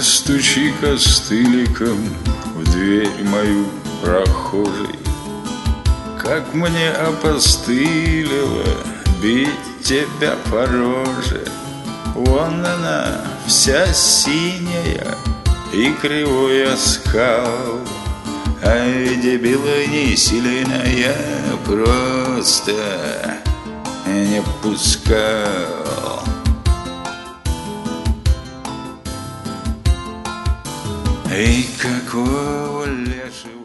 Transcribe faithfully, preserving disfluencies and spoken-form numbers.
стучи костыликом в дверь мою, прохожий. Как мне опостылило бить тебя по роже. Вон она, вся синяя, и кривой оскал. Ай, дебила не сильная, просто не пускал. Эй, какого лешего